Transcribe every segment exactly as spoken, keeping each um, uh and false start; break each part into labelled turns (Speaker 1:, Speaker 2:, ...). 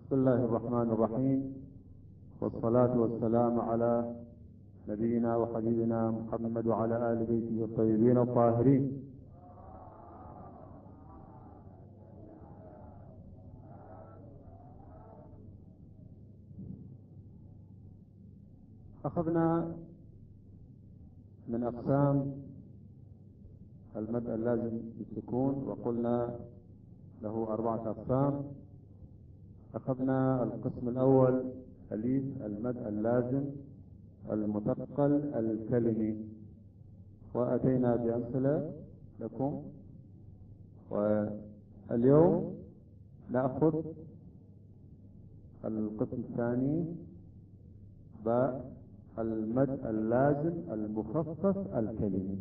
Speaker 1: بسم الله الرحمن الرحيم، والصلاة والسلام على نبينا وحبيبنا محمد وعلى آل بيته الطيبين الطاهرين. أخذنا من أقسام المد اللازم بالسكون وقلنا له أربعة أقسام. أخذنا القسم الأول أليف المد اللازم المثقل الكلمي، وأتينا بأمثلة لكم. واليوم نأخذ القسم الثاني باء المد اللازم المخفف الكلمي.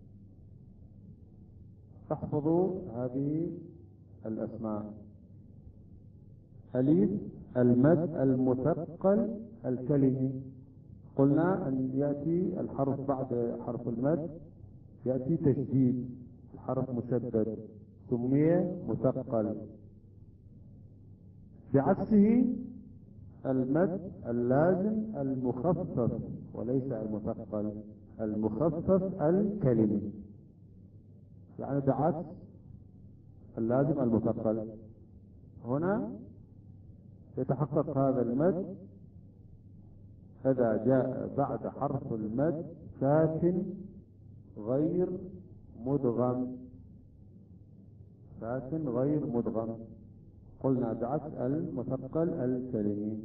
Speaker 1: احفظوا هذه الأسماء: أليف المد المثقل الكلمي. قلنا أن يأتي الحرف بعد حرف المد يأتي تشديد، الحرف مشدد سمي مثقل. بعكسه المد اللازم المخفف وليس المثقل، المخفف الكلمي، يعني بعكس اللازم المثقل. هنا يتحقق هذا المد إذا جاء بعد حرف المد ساكن غير مدغم، ساكن غير مدغم. قلنا بعكس المثقل الكلمي.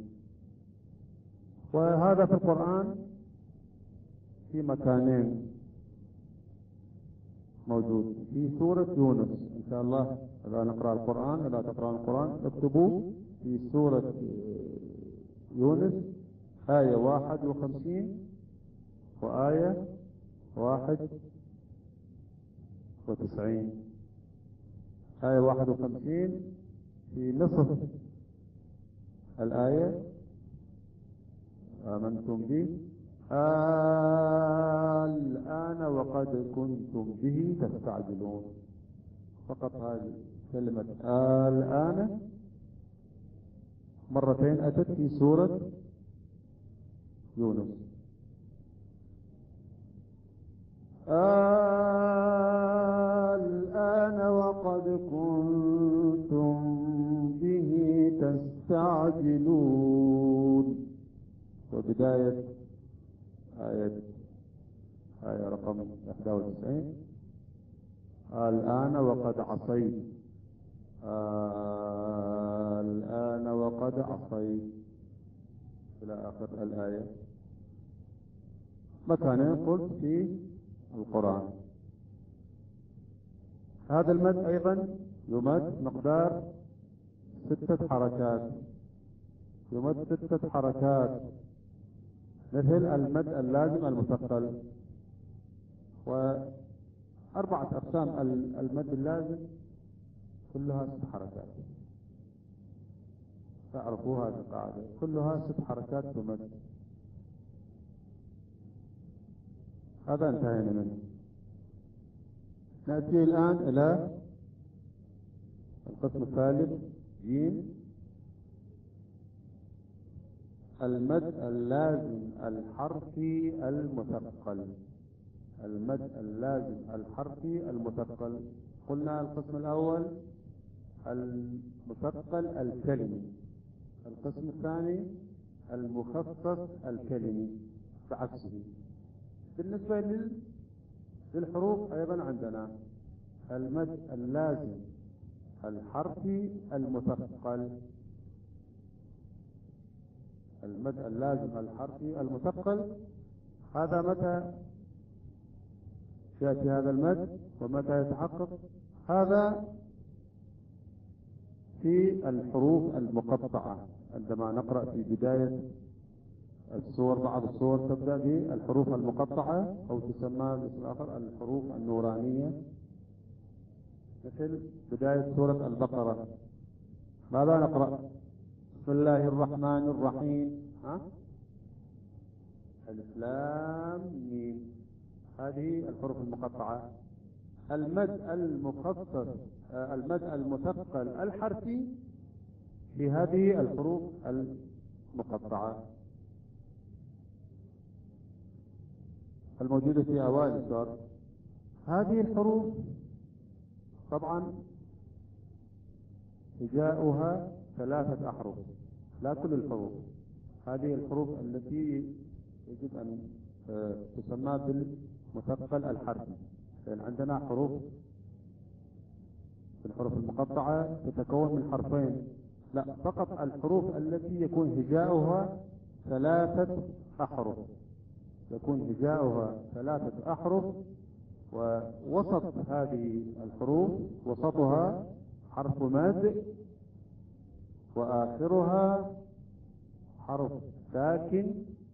Speaker 1: وهذا في القرآن في مكانين موجود، في سورة يونس. إن شاء الله إذا نقرأ القرآن، إذا تقرأ القرآن اكتبوا في سورة يونس آية واحد وخمسين وآية واحد وتسعين. آية واحد وخمسين في نصف الآية آمنتم به الآن وقد كنتم به تستعجلون. فقط هذه كلمة الآن مرتين أتت في سورة يونس. الآن وقد كنتم به تستعجلون. وبداية آية آية رقم واحد وتسعين الآن وقد عصيت، الآن وقد عصيت إلى آخر الآية. مكانين قلت في القرآن. هذا المد أيضا يمد مقدار ستة حركات، يمد ستة حركات مثل المد اللازم المثقل. وأربعة أقسام المد اللازم كلها ست حركات، تعرفوا هذه القاعدة، كلها ست حركات تمد. هذا انتهينا منه. نأتي الآن إلى القسم الثالث جيم المد اللازم الحرفي المثقل. المد اللازم الحرفي المثقل. قلنا القسم الأول المثقل الكلمي، القسم الثاني المخفف الكلمي بعكسه. بالنسبة للحروف أيضا عندنا المد اللازم الحرفي المثقل. المد اللازم الحرفي المثقل هذا متى يأتي هذا المد ومتى يتحقق؟ هذا في الحروف المقطعة. عندما نقرأ في بداية السور، بعض السور تبدأ بالحروف المقطعة أو تسمى باسم آخر الحروف النورانية، مثل بداية سورة البقرة. ماذا نقرأ؟ بسم الله الرحمن الرحيم، ها؟ ألف لام ميم. هذه الحروف المقطعة. المد المخفف المد المثقل الحرفي في هذه الحروف المقطعة الموجودة في أوائل السور. هذه الحروف طبعا هجاؤها ثلاثة أحرف، لا كل الحروف. هذه الحروف التي يجب أن تسمى بالمثقل الحرفي، لأن عندنا حروف في الحروف المقطعة تتكون من حرفين، لا، فقط الحروف التي يكون هجاؤها ثلاثة أحرف، يكون هجاؤها ثلاثة أحرف، ووسط هذه الحروف وسطها حرف مد، وآخرها حرف ساكن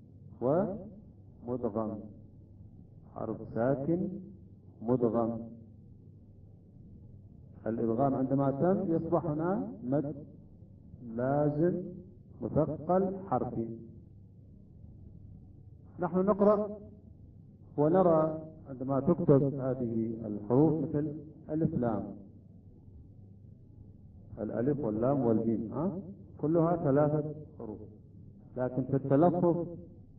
Speaker 1: ومدغم، حرف ساكن مدغم. الإدغام عندما تم يصبح هنا مد لازم مثقل حرفي. نحن نقرأ ونرى عندما تكتب هذه الحروف مثل ألف لام، الألف واللام والميم، ها كلها ثلاثة حروف، لكن في التلفظ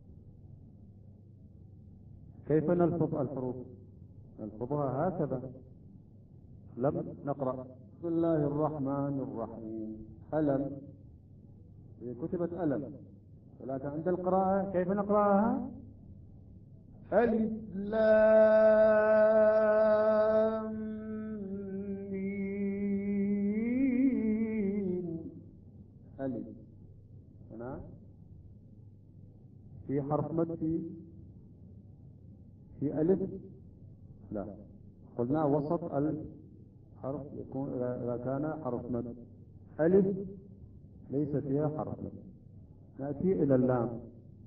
Speaker 1: كيف نلفظ الحروف؟ نلفظها هكذا. لم نقرأ بسم الله الرحمن الرحيم ألم، هي كتبت ألم، ولكن عند القراءة كيف نقرأها؟ ألف لام ميم ألف. هنا في حرف مد في في ألف؟ لا، قلنا وسط الحرف يكون إذا كان حرف مد. ألف ليس فيها حرف مد. نأتي إلى اللام،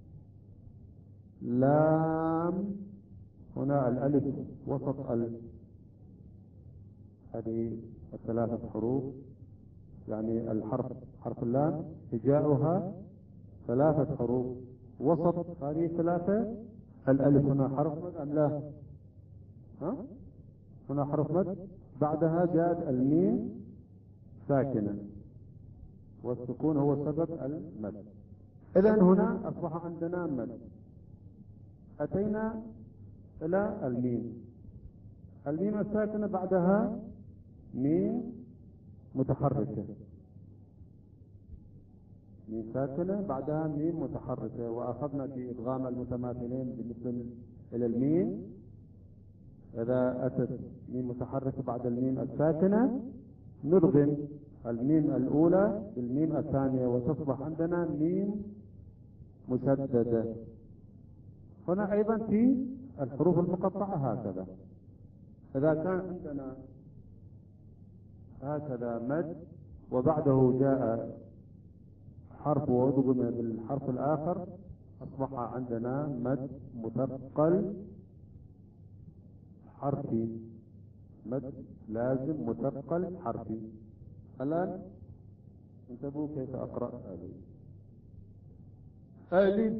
Speaker 1: لام، هنا الألف وسط ال هذه الثلاثة حروف، يعني الحرف حرف اللام هجاؤها ثلاثة حروف، وسط هذه الثلاثة الألف. هنا حرف مد أم لا؟ ها؟ هنا حرف مد، بعدها جاءت الميم ساكنة، والسكون هو سبب المد. إذن هنا أصبح عندنا مد. أتينا إلى الميم، الميم الساكنة بعدها ميم متحركة، ميم ساكنة بعدها ميم متحركة، وأخذنا في إدغام المتماثلين بالنسبة إلى الميم، إذا أتت ميم متحركة بعد الميم الساكنة ندغم الميم الأولى بالميم الثانية وتصبح عندنا ميم مسددة. هنا أيضا في الحروف المقطعة هكذا، إذا كان عندنا هكذا مد وبعده جاء حرف وأدغم بالحرف الآخر أصبح عندنا مد مثقل حرفي، مد لازم مثقل حرفي. الآن انتبهوا كيف أقرأ هذه. ألف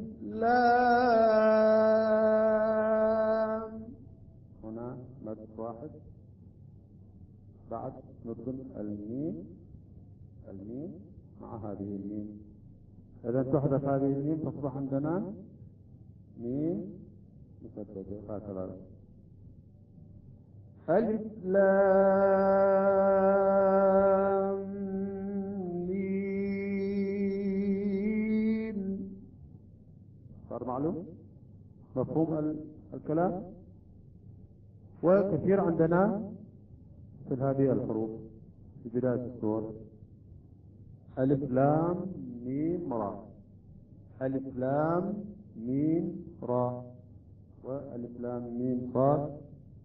Speaker 1: لام، هنا مد واحد، بعد نضم الميم، الميم مع هذه الميم، إذا تحذف هذه الميم تصبح عندنا ميم مسددة هكذا. ألف لام ميم. صار معلوم مفهوم الكلام؟ وكثير عندنا في هذه الحروف في بداية السور، ألف لام ميم را، ألف لام ميم را، وألف لام ميم صاد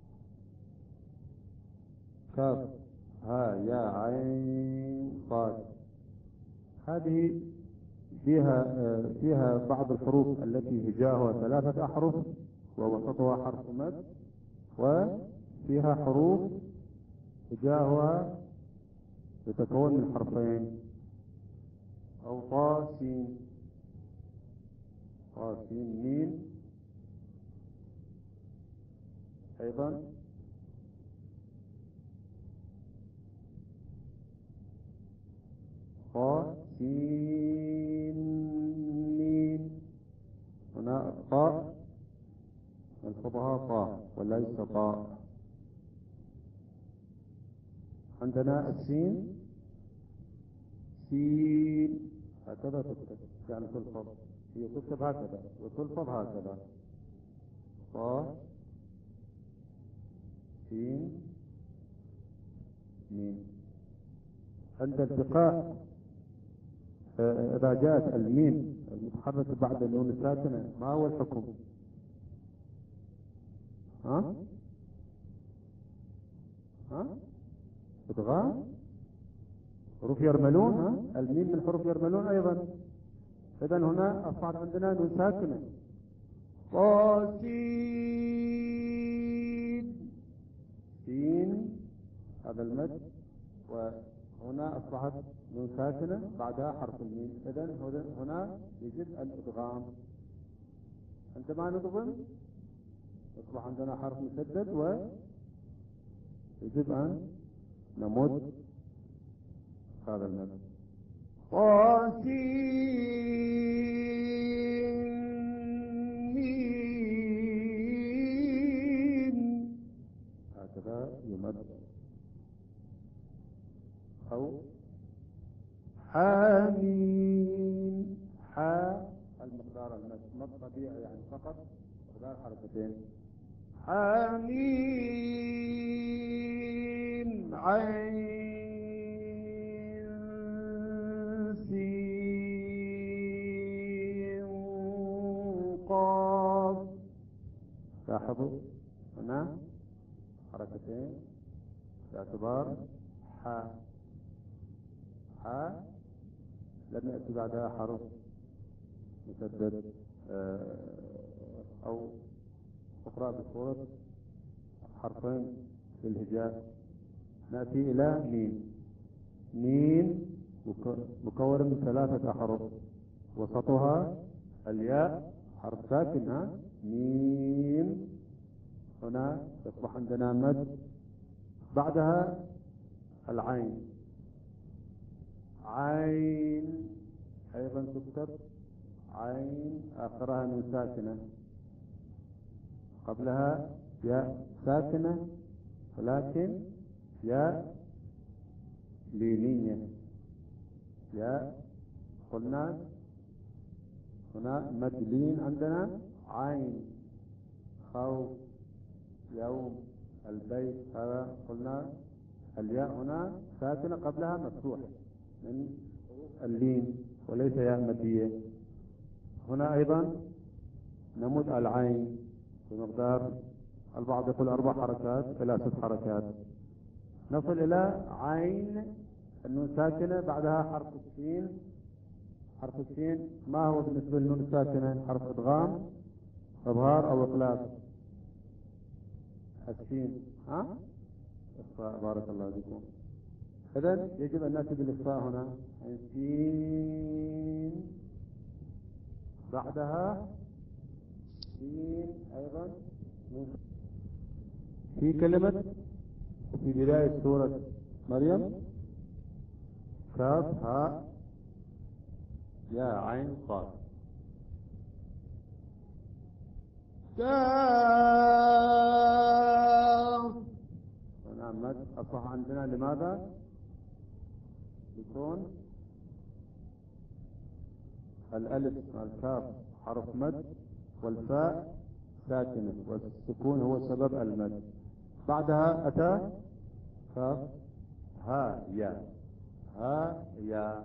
Speaker 1: كاف ها يا عين صاد. هذه فيها فيها بعض الحروف التي هجاؤها ثلاثة أحرف ووسطها حرف مد، وفيها حروف هجاؤها يتكون من حرفين، أو طا سين، طا سين ميم أيضا. طاء سين ميم. هنا الطاء نلفظها طاء وليس طاء. عندنا السين سين هكذا تكتب، يعني تلفظ، هي تكتب هكذا وتلفظ هكذا، طاء سين ميم. عند التقاء إذا جاءت الميم المتحركة بعد النون الساكنة ما هو الحكم؟ ها؟ ها؟ إدغام؟ حروف يرملون، ها؟ الميم من حروف يرملون أيضا. إذن هنا أصبحت عندنا نون ساكنة، طاسين سين، هذا المد، وهنا أصبحت نون ساكنة بعدها حرف الميم. إذن هنا يجب الإدغام. عندما نضغم يصبح عندنا حرف مسدد ويجب أن نمد هذا المد. طاسين هكذا يمد. أو حامين، حا المقدار المد، مد طبيعي يعني فقط مقدار حركتين. حميم عين سين قاف. لاحظوا هنا حركتين باعتبار حاء، حاء لم يأتي بعدها حرف مسدد أو أخرى بصورة حرفين في الهجاء. نأتي إلى ميم. ميم مكون من ثلاثة أحرف، وسطها الياء حرف ساكن، ها ميم. هنا يصبح عندنا مد، بعدها العين، عين أيضا تكتب عين آخرها نون ساكنة، قبلها ياء ساكنة ولكن ياء لينية. ياء قلنا هنا مد لين عندنا، عين خوف يوم البيت، هذا قلنا الياء هنا ساكنة قبلها مفتوحة من اللين وليس ياء مدية. هنا أيضا نمد العين بمقدار، البعض يقول أربع حركات إلى ست حركات. نصل إلى عين النون ساكنة بعدها حرف السين. حرف السين ما هو بالنسبة للنون الساكنة؟ حرف إدغام، إظهار أو إقلاب. السين، ها؟ إخفاء، بارك الله فيكم. إذن يجب أن نأتي بالإخفاء هنا، السين بعدها سين أيضا. في كلمة في بداية سورة مريم كاف هاء يا عين صاد، كاف. ونعم مد أصبح عندنا لماذا؟ يكون الألف الكاف حرف مد والفاء ساكنة والسكون هو سبب المد. بعدها أتى كاف ها يا، ها يا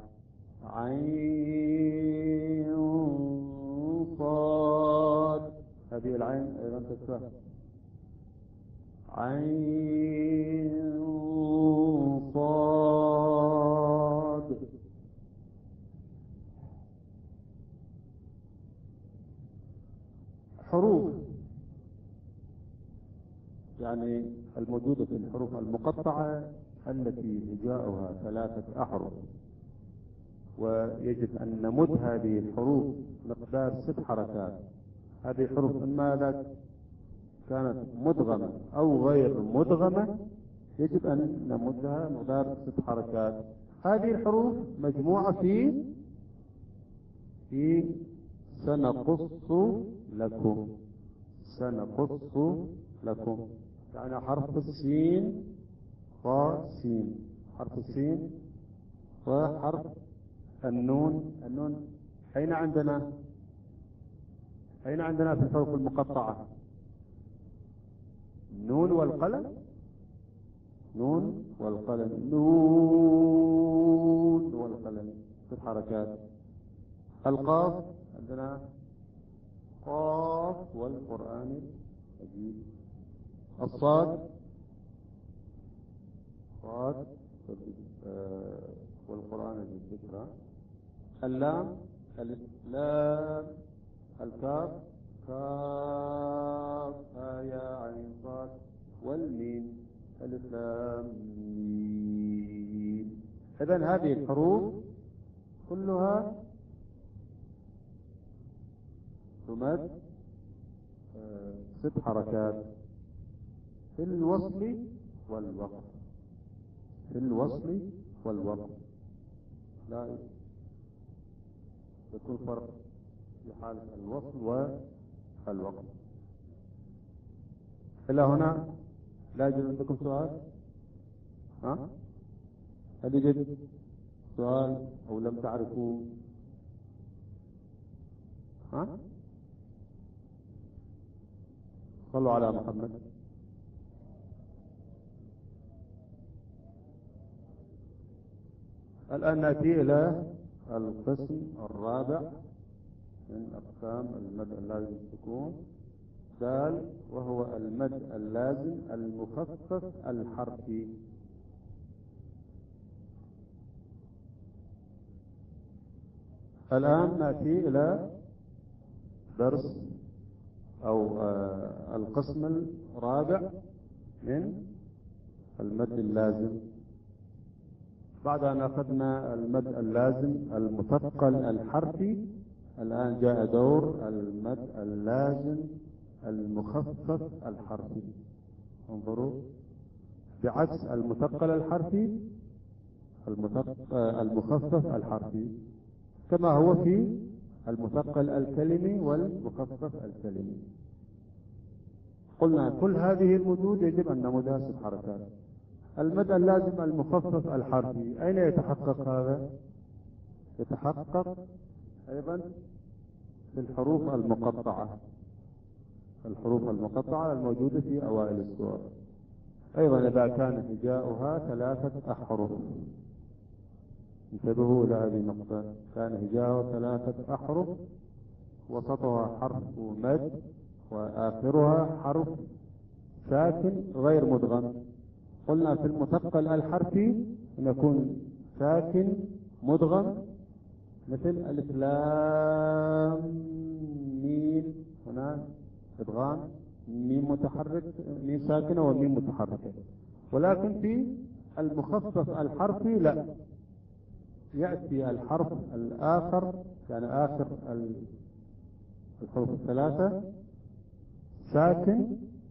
Speaker 1: عين صاد. هذه العين أيضا تكتب عين صاد. حروف يعني الموجودة في الحروف المقطعة التي هجاؤها ثلاثة أحرف، ويجب أن نمد هذه الحروف مقدار ست حركات. هذه الحروف إما إذا كانت مدغمة أو غير مدغمة يجب أن نمدها مقدار ست حركات. هذه الحروف مجموعة في في سنقص لكم. سنقص لكم يعني حرف السين وسين، حرف السين وحرف النون. النون أين عندنا؟ أين عندنا في الحروف المقطعة؟ نون والقلم، نون والقلم، نون والقلم في الحركات. القاف عندنا قاف والقرآن المجيد. الصاد صاد والقرآن الذكرى. اللام اللام. الكاف كاف يا عين صاد. والميم ألف لام ميم. إذن هذه الحروف كلها تمد ست حركات في الوصل والوقف. في الوصل والوقف لا يكون فرق في حالة الوصل والوقف. إلى هنا لا يوجد عندكم سؤال؟ ها؟ هل يوجد سؤال أو لم تعرفوا؟ ها؟ صلوا على محمد. الآن نأتي إلى القسم الرابع من أقسام المد اللازم السكون، دال، وهو المد اللازم المخفف الحرفي. الآن نأتي إلى درس أو آه القسم الرابع من المد اللازم. بعد أن أخذنا المد اللازم المثقل الحرفي، الآن جاء دور المد اللازم المخفف الحرفي. انظروا، بعكس المثقل الحرفي المخفف الحرفي، كما هو في المثقل الكلمي والمخفف الكلمي. قلنا كل هذه المدود يجب أن نمدها ست حركات. المد اللازم المخفف الحرفي أين يتحقق هذا؟ يتحقق أيضا في الحروف المقطعة. الحروف المقطعة الموجودة في أوائل السور، أيضا إذا كان هجاؤها ثلاثة أحرف. انتبهوا إلى هذه النقطة، كان هجاؤها ثلاثة أحرف، وسطها حرف مد، وآخرها حرف ساكن غير مدغم. قلنا في المثقل الحرفي يكون ساكن مدغم، مثل ألف لام ميم، هنا ادغام ميم متحرك، ميم ساكنة وميم متحركة. ولكن في المخفف الحرفي لا، يأتي الحرف الآخر، يعني آخر الحروف الثلاثة ساكن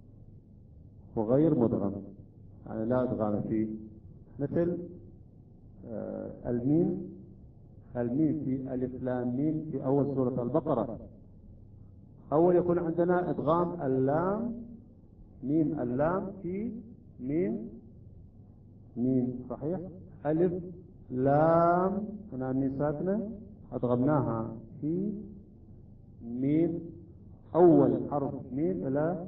Speaker 1: وغير مدغم، يعني لا ادغام فيه. مثل آه الميم، الميم في ألف لام ميم في أول سورة البقرة، أول يكون عندنا ادغام اللام ميم اللام في ميم ميم، صحيح؟ ألف لام هنا ميم ساكنة أدغمناها في ميم، أول حرف ميم إلى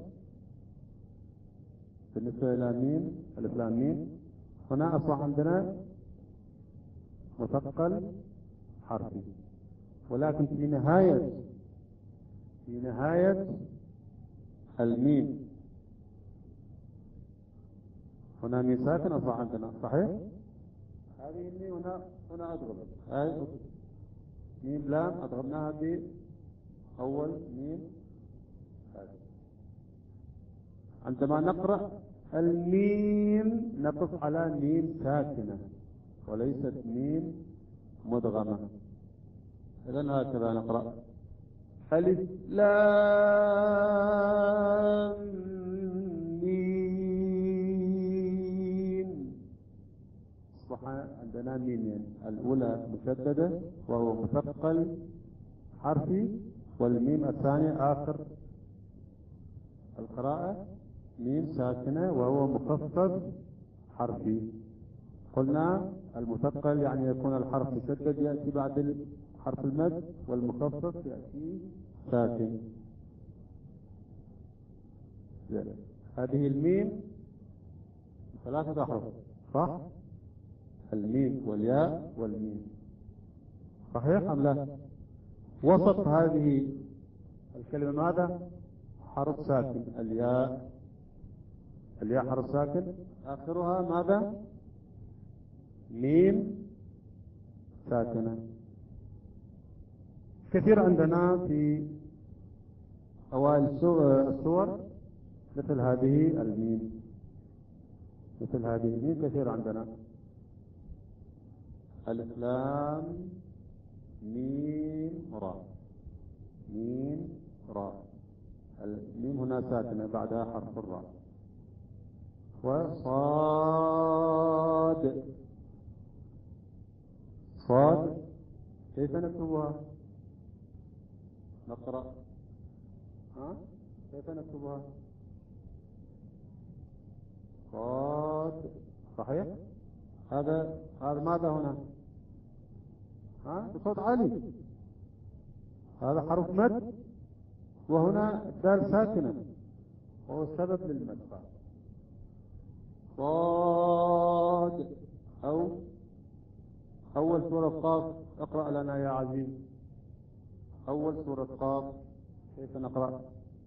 Speaker 1: بالنسبة إلى ميم ألف لام ميم. هنا أصبح عندنا مثقل حرفي، ولكن في نهاية في نهاية الميم هنا ميم ساكن أصبح عندنا، صحيح؟ هذه الميم هنا هنا أدغمت، هاي ميم لام أدغمناها بأول ميم ساكن. عندما نقرأ الميم نقف على ميم ساكنة وليست ميم مدغمة. إذن هكذا نقرأ ألف لام ميم. أصبح عند عندنا ميمين، الأولى مشددة وهو مثقل حرفي، والميم الثانية آخر القراءة ميم ساكنة وهو مخفف حرفي. قلنا المثقل يعني يكون الحرف مشدد يأتي بعد حرف المد، والمخفف يأتي ساكن. هذه الميم ثلاثة أحرف صح؟ الميم والياء والميم صحيح أم لا؟ وسط هذه الكلمة ماذا؟ حرف ساكن. الياء الياء حرف ساكن، آخرها ماذا؟ ميم ساكنة. كثير عندنا في أوائل السور مثل هذه الميم، مثل هذه الميم كثير عندنا. ألف لام ميم راء، ميم راء، الميم هنا ساكنة بعدها حرف الراء. وصاد، صاد كيف نكتبها؟ نقرأ ها؟ كيف نكتبها؟ صاد صحيح؟ هذا هذا ماذا هنا؟ ها؟ بصوت عالي، هذا حرف مد، وهنا الدال ساكنة وهو السبب للمد. صاد. أو أول سورة قاف، اقرأ لنا يا عزيز. أول سورة قاف كيف نقرأ؟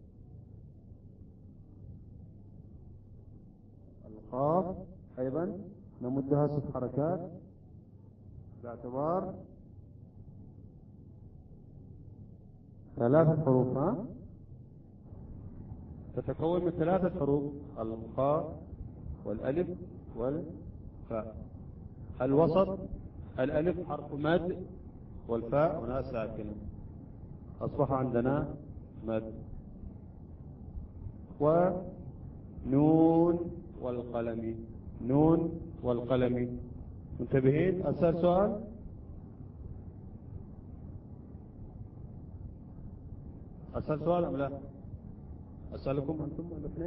Speaker 1: القاف أيضا نمدها ست حركات باعتبار ثلاثة حروف، ها؟ تتكون من ثلاثة حروف، القاف والألف والفاء. الوسط الألف حرف مد، والفاء هنا ساكنة، أصبح عندنا مد. ونون والقلم، نون والقلم. منتبهين؟ أسأل سؤال؟ أسأل سؤال أم لا؟ أسألكم أنتم الاثنين؟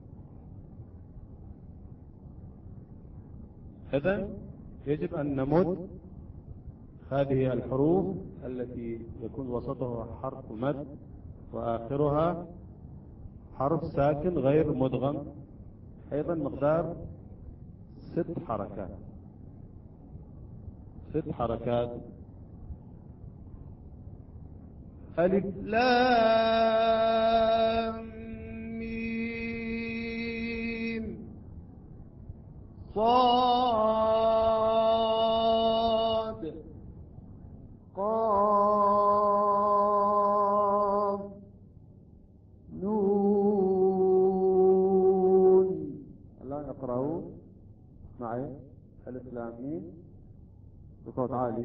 Speaker 1: إذن يجب أن نمد هذه الحروف التي يكون وسطها حرف مد وآخرها حرف ساكن غير مدغم، أيضا مقدار ست حركات، ست حركات. ألف لام ميم صاد قاف نون. الآن اقرأوا معي ألف لام ميم بصوت عالي.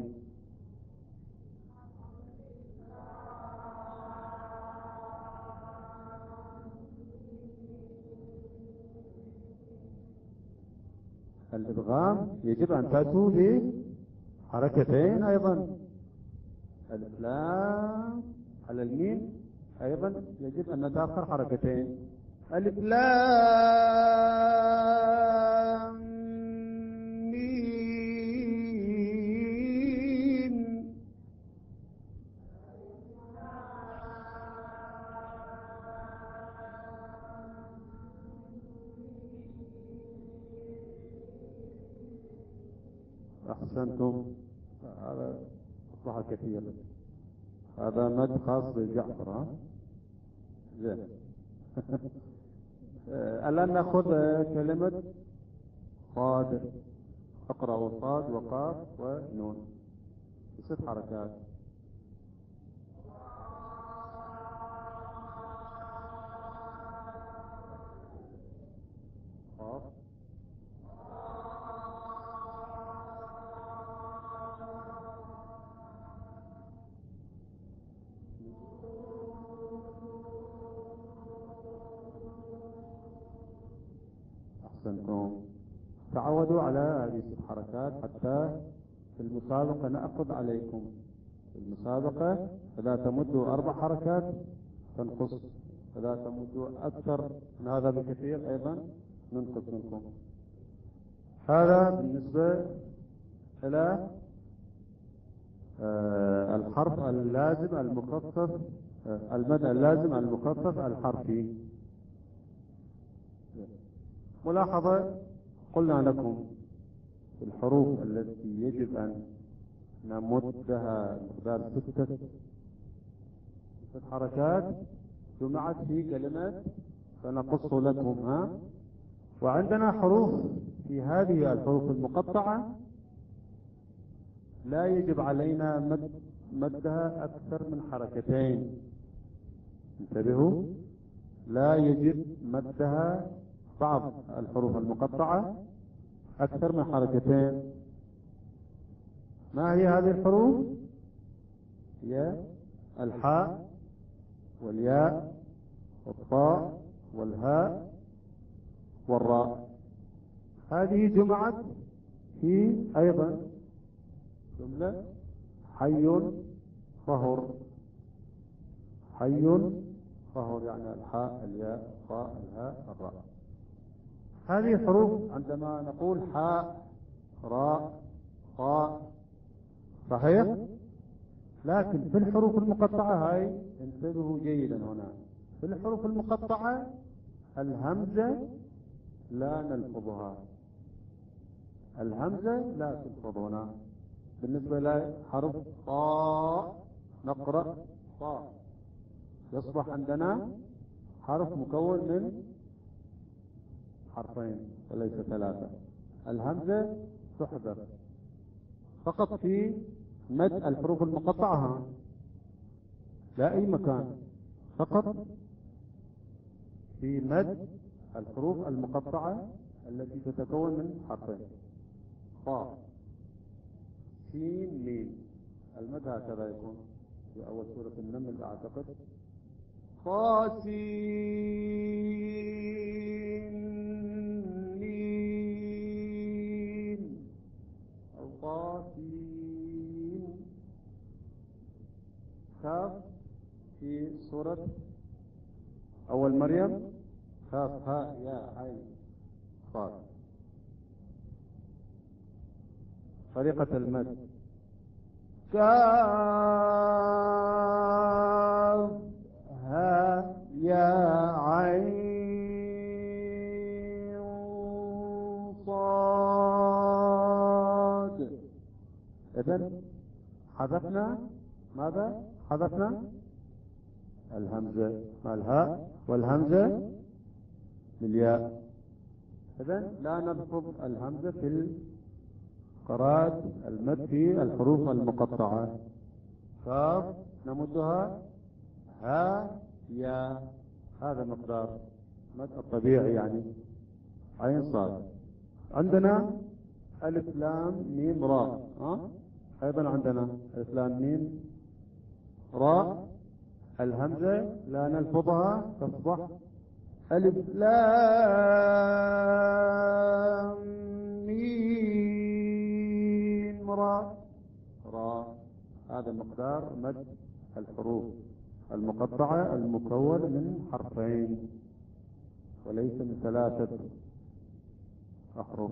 Speaker 1: الإدغام يجب أن تأتوا بحركتين أيضا. ألف لام على الميم أيضا يجب أن نتأخر حركتين. ألف لام ميم. أحسنتم، هذا أصبح كثيرا، هذا مد خاص بالجعفر. ها زين. الآن نأخذ كلمة صاد، اقرأوا صاد وقاف ونون بست حركات. قاف أحسنتم. تعودوا على هذه الست الحركات حتى في المسابقة نأخذ عليكم. في المسابقة إذا تمدوا أربع حركات تنقص، إذا تمدوا أكثر من هذا بكثير أيضا ننقص منكم. هذا بالنسبة إلى آه الحرف اللازم المخفف، آه المد اللازم المخفف الحرفي. ملاحظة، قلنا لكم الحروف التي يجب أن نمدها مقدار ستة ست حركات جمعت في كلمة سنقص لكم. ها وعندنا حروف في هذه الحروف المقطعة لا يجب علينا مد مدها أكثر من حركتين. انتبهوا، لا يجب مدها بعض الحروف المقطعة أكثر من حركتين. ما هي هذه الحروف؟ هي الحاء والياء والطاء والهاء والراء. هذه جمعت في أيضا جملة حي طهر. حي طهر يعني الحاء الياء الطاء الهاء الراء. هذه الحروف عندما نقول حاء راء طاء صحيح، لكن في الحروف المقطعة هاي انتبهوا جيدا هنا، في الحروف المقطعة الهمزة لا نلفظها. الهمزة لا تلفظ هنا. بالنسبة لحرف طاء نقرأ طاء، يصبح عندنا حرف مكون من حرفين وليس ثلاثة. الهمزة تحذر فقط في مد الحروف المقطعة، لا أي مكان، فقط في مد الحروف المقطعة التي تتكون من حرفين طاء سين ميم. المد هكذا يكون في أول سورة النمل أعتقد طا سين ميم أو طا سين. كاف في سورة أول مريم كاف هاء يا عين صاد. طريقة المد كاف ها يا عين صاد. إذن حذفنا ماذا؟ حذفنا الهمزة مع الهاء والهمزة بالياء. إذن لا نلفظ الهمزة في قراءة المد في الحروف المقطعة. كاف نمدها ها يا، هذا مقدار مد الطبيعي يعني عين صاد. عندنا ألف لام ميم راء، ها أيضا عندنا ألف لام ميم راء. الهمزة لا نلفظها تصبح ألف لام ميم راء راء. هذا مقدار مد الحروف المقطعة المكون من حرفين وليس من ثلاثة أحرف.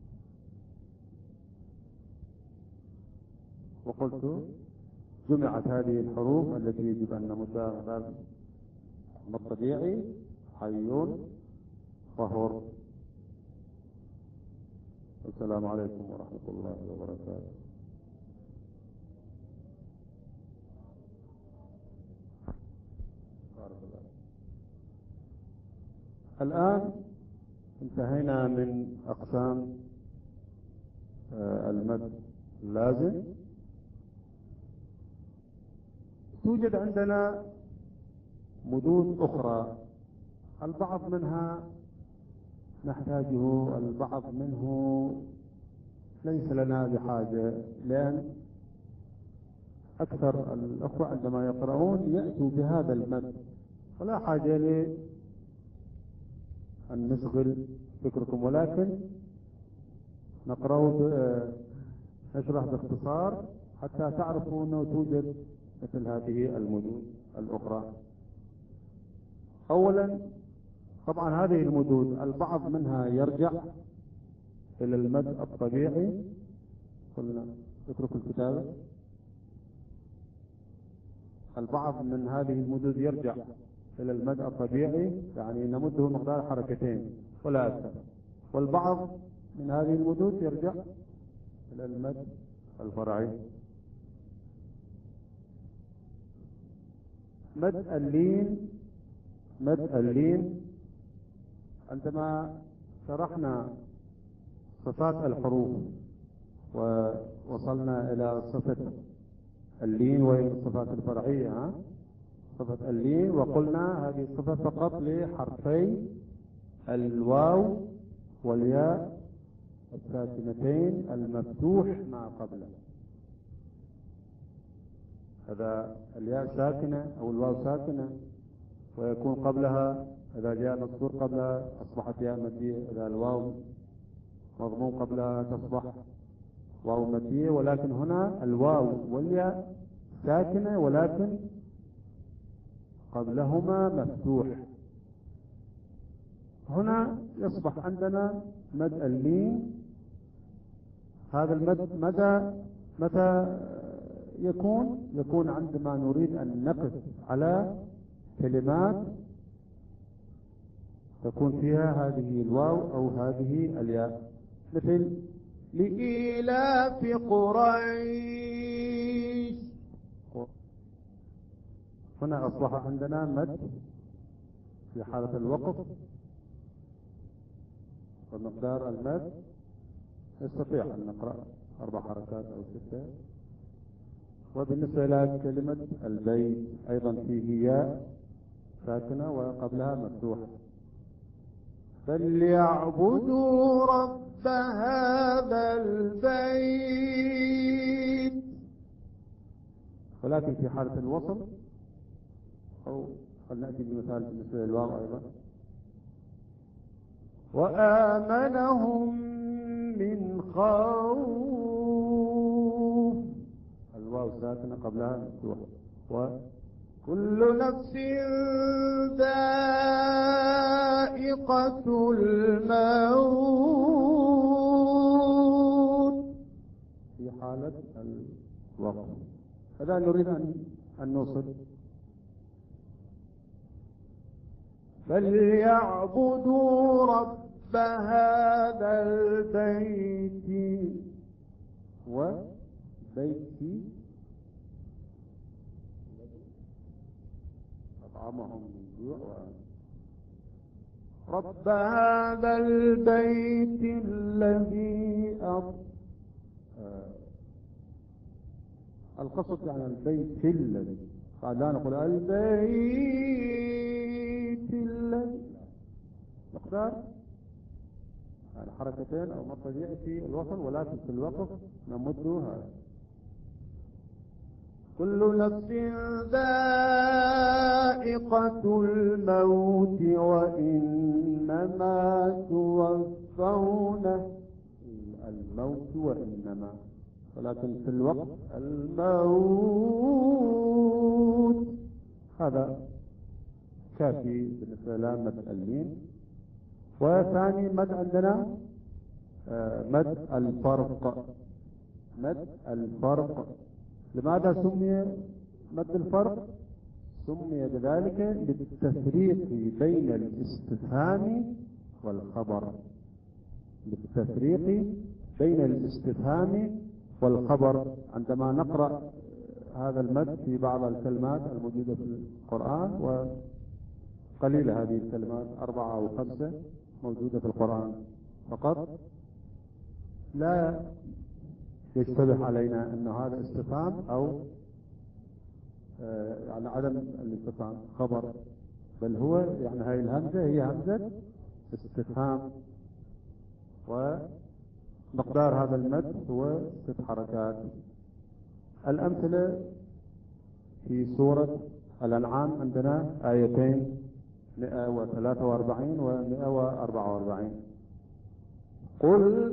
Speaker 1: وقلت جمعت هذه الحروف التي يجب أن نمدها مقدار الطبيعي حي طهر. السلام عليكم ورحمة الله وبركاته. الآن انتهينا من أقسام المد اللازم. توجد عندنا مدود أخرى، البعض منها نحتاجه، البعض منه ليس لنا بحاجة، لأن أكثر الأخوة عندما يقرؤون يأتوا بهذا المد، ولا حاجة لي أن نشغل فكركم. ولكن نقرأه نشرح باختصار حتى تعرفوا أنه توجد مثل هذه المدود الأخرى. أولا طبعا هذه المدود البعض منها يرجع إلى المد الطبيعي. قلنا اتركوا الكتابة. البعض من هذه المدود يرجع إلى المد الطبيعي، يعني نمده مقدار حركتين ولا أكثر. والبعض من هذه المدود يرجع إلى المد الفرعي. مد اللين مد اللين عندما شرحنا صفات الحروف ووصلنا إلى صفة اللين وهي الصفات الفرعية، ها؟ صفة اللين، وقلنا هذه الصفة فقط لحرفي الواو والياء الساكنتين المفتوح ما قبله. هذا الياء ساكنة أو الواو ساكنة ويكون قبلها إذا جاء مكسور قبلها أصبحت ياء مادية، إذا الواو مضموم قبلها تصبح واو مادية، ولكن هنا الواو والياء ساكنة ولكن قبلهما مفتوح. هنا يصبح عندنا مد اللين. هذا المد مدى متى يكون يكون عندما نريد أن نقف على كلمات تكون فيها هذه الواو أو هذه الياء، مثل لإيلاف قريش. هنا أصبح عندنا مد في حالة الوقف، ومقدار المد نستطيع أن نقرأ أربع حركات أو ستة. وبالنسبة إلى كلمة البيت أيضا فيه ياء ساكنة وقبلها مفتوحة. فليعبدوا رب هذا البيت. ولكن في حالة الوصل أو خلنا نأتي بمثال بالنسبة للواو أيضا. وآمنهم من خوف. الواو ساكنة قبلها مفتوحة. وكل نفس ذائقة الموت في حالة الوقف. هذا نريد أن أن نوصل. فليعبدوا رب هذا البيت. وبيت أطعمهم من جوع. رب هذا البيت الذي أط... آه. القصد يعني البيت الذي، قال لا نقول البيت الذي، مقدار يعني حركتين أو مطلع في الوصل، ولكن في الوقف نمدها. كل نفس ذائقة الموت وإنما توفون الموت وإنما، ولكن في الوقت الموت. هذا كافي بالنسبة لمد اللين. وثاني مد عندنا مد الفرق. مد الفرق لماذا سمي مد الفرق؟ سمي بذلك للتفريق بين الاستفهام والخبر. للتفريق بين الاستفهام والخبر. عندما نقرأ هذا المد في بعض الكلمات الموجودة في القرآن، وقليلة هذه الكلمات أربعة أو خمسة موجودة في القرآن فقط، لا يشتبه علينا أن هذا استفهام أو آه يعني عدم الاستفهام خبر، بل هو يعني هاي الهمزة هي همزة استفهام. ومقدار هذا المد هو ست حركات. الأمثلة في سورة الأنعام عندنا آيتين مئة وثلاثة وأربعين ومئة وأربعة وأربعين. قل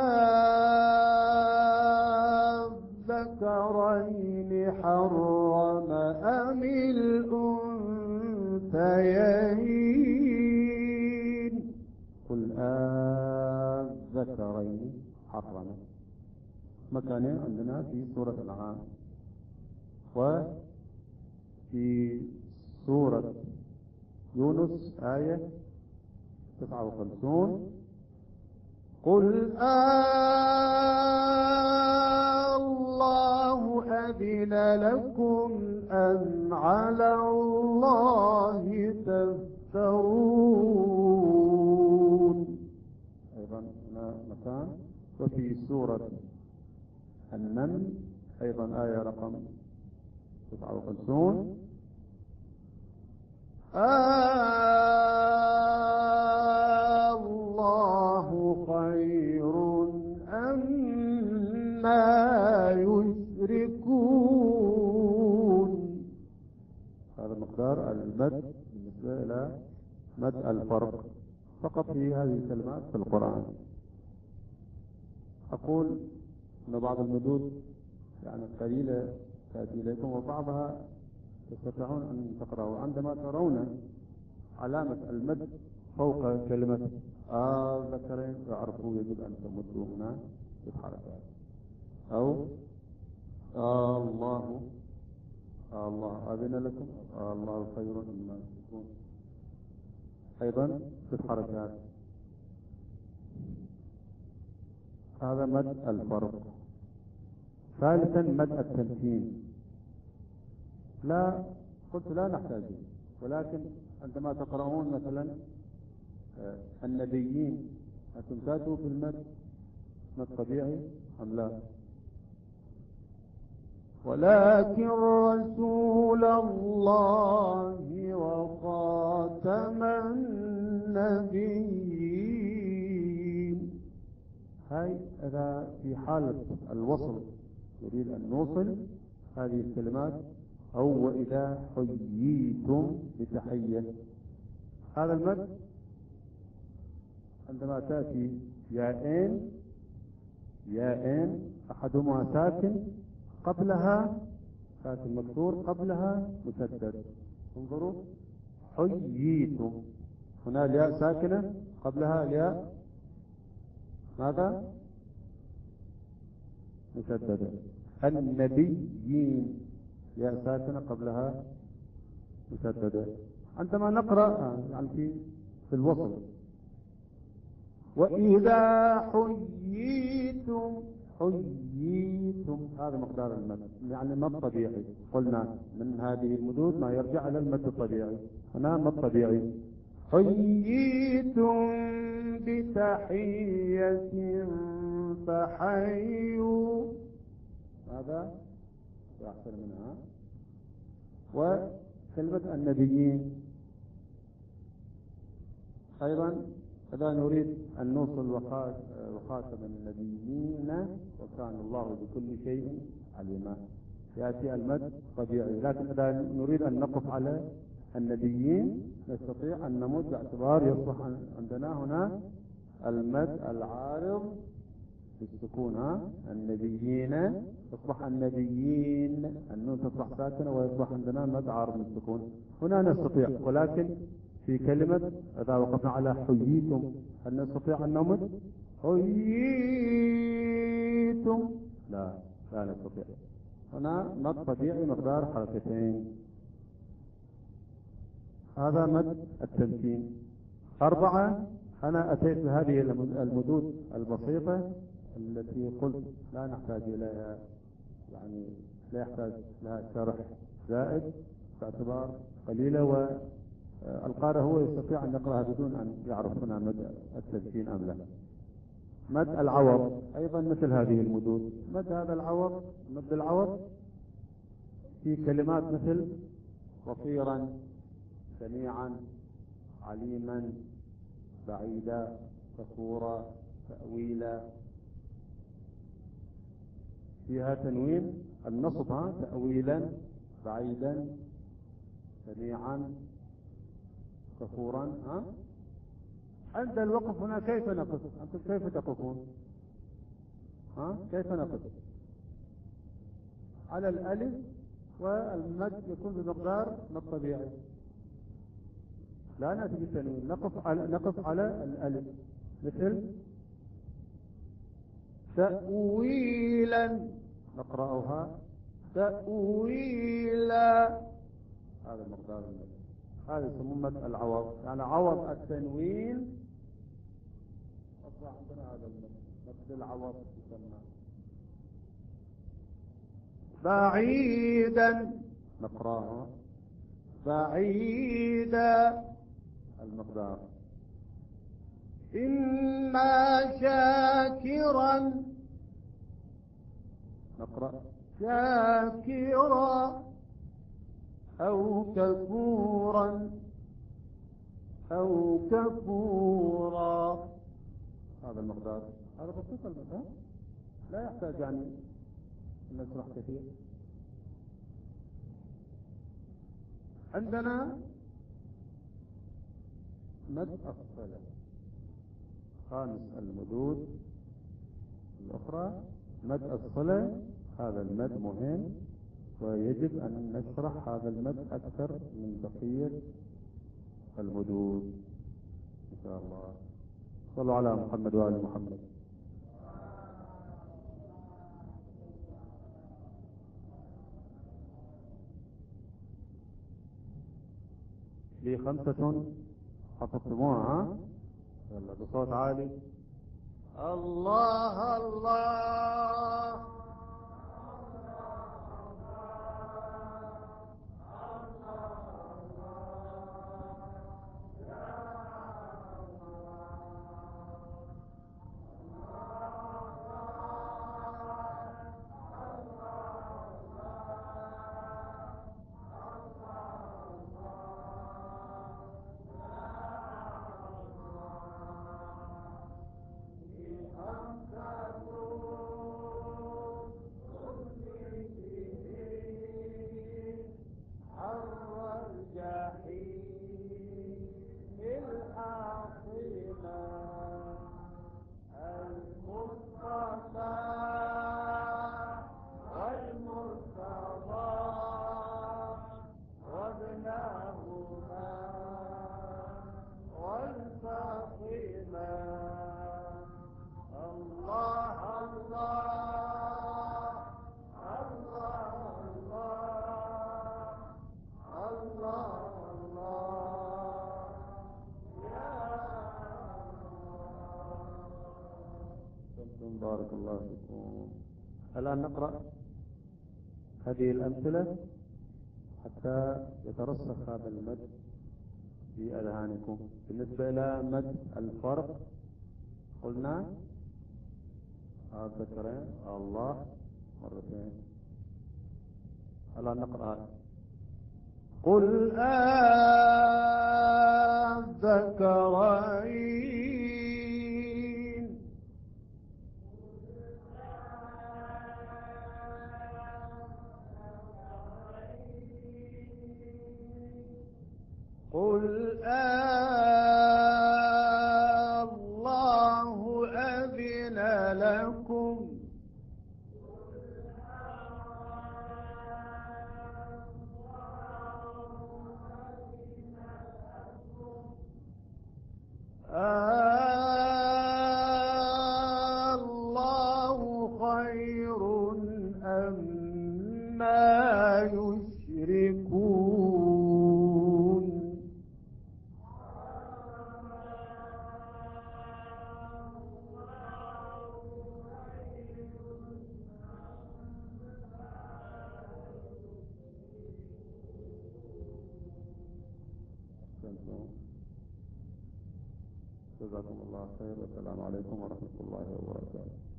Speaker 1: أذكرين حرم أم الأنثيين قل أذكرين حرم. مكانين عندنا في سورة الأنعام وفي سورة يونس آية تسعة وخمسون. قل الله أذن لكم أم على الله تفترون. أيضا هنا مكان. وفي سورة النمل أيضا آية رقم تسعة وخمسون. الله خير أما يشركون. هذا مقدار المد بالنسبة إلى مد الفرق فقط في هذه الكلمات في القرآن. أقول أن بعض المدود يعني قليلة تأتي إليكم وبعضها تستطيعون أن تقرأوا. عندما ترون علامة المد فوق كلمة آذكرين يعرفوا يجب أن تمدوا هنا بالحركات. أو الله الله أذن لكم الله خير مما تشركون أيضا بالحركات. هذا مد الفرق. ثالثا مد التمكين. لا قلت لا نحتاجه، ولكن عندما تقرؤون مثلا النبيين أنتم تاتوا في المد مد طبيعي أم لا؟ ولكن رسول الله وخاتم النبيين. هاي إذا في حالة الوصل نريد أن نوصل هذه الكلمات، أو وإذا حييتم بتحية. هذا المد عندما تأتي ياءين ياءين أحدهما ساكن قبلها ساكن مكسور قبلها مسدد. انظروا حييتم هنا الياء ساكنة قبلها الياء ماذا؟ مسددة. النبيين ياء ساكنة قبلها مسددة. عندما نقرأ يعني في في الوصل وإذا حييتم حييتم هذا مقدار المد، يعني مد طبيعي. قلنا من هذه المدود ما يرجع إلى المد الطبيعي. هنا مد طبيعي. حييتم بتحية فحيوا هذا أحسن منها. وكلمة النبيين أيضا إذا نريد أن نوصل وخاتم النبيين وكان الله بكل شيء عليما يأتي المد طبيعي. لكن إذا نريد أن نقف على النبيين نستطيع أن نمد باعتبار يصبح عندنا هنا المد العارض بالسكون. النبيين تصبح النبيين، النون تصبح ساكنة ويصبح عندنا مد عارض بالسكون. هنا نستطيع، ولكن في كلمة إذا وقفنا على حييتم هل نستطيع أن نمد حييتم؟ لا لا نستطيع. هنا مد طبيعي مقدار حركتين. هذا مد التمكين. أربعة أنا أتيت بهذه المدود البسيطة التي قلت لا نحتاج إليها، يعني لا يحتاج لها شرح زائد باعتبار قليلة، والقارئ هو يستطيع أن يقرأها بدون أن يعرف هنا مد التمكين أم لا. مد العوض أيضا مثل هذه المدود. مد هذا العوض مد العوض في كلمات مثل بصيرا سميعا عليما بعيدا كفورا تأويلا فيها تنوين النصب. ها تأويلا بعيدا سميعا كفورا ها عند الوقف هنا كيف نقف؟ أنتم كيف تقفون؟ ها؟ كيف نقف؟ على الألف، والمد يكون بمقدار مد طبيعي، لا نأتي بالتنوين، نقف على نقف على الألف، مثل تأويلا، نقرأها تأويلا، هذا مقدار المد، هذا يسمى مد العوض، يعني عوض التنوين أصبح عندنا هذا المد، مد العوض يسمى. بعيدا، نقرأها بعيدا، المقدار. إما شاكرا، نقرأ شاكرا، أو كفورا أو كفورا، هذا المقدار. هذا بسيط المقدار، لا يحتاج يعني أن نشرح كثير. عندنا مد الصلة، خامس المدود الأخرى مد الصلة. هذا المد مهم، ويجب أن نشرح هذا المد أكثر من بقية المدود إن شاء الله. صلوا على محمد وآل محمد. لي خمسة حفظتموها، يلا بصوت عالي. الله الله بارك الله فيكم. الآن نقرأ هذه الأمثلة حتى يترسخ هذا المد في أذهانكم. بالنسبة إلى مد الفرق قلنا ذكرين الله مرتين. الآن نقرأ قل أذكرين قل الله أذن لكم الله خير أما يشركون جزاكم الله خير، والسلام عليكم ورحمة الله وبركاته.